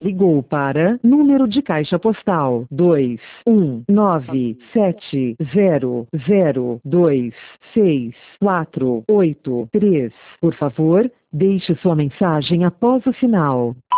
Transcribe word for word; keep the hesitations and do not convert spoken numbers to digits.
Ligou para número de caixa postal dois um nove sete zero zero dois seis quatro oito três. Por favor, deixe sua mensagem após o sinal.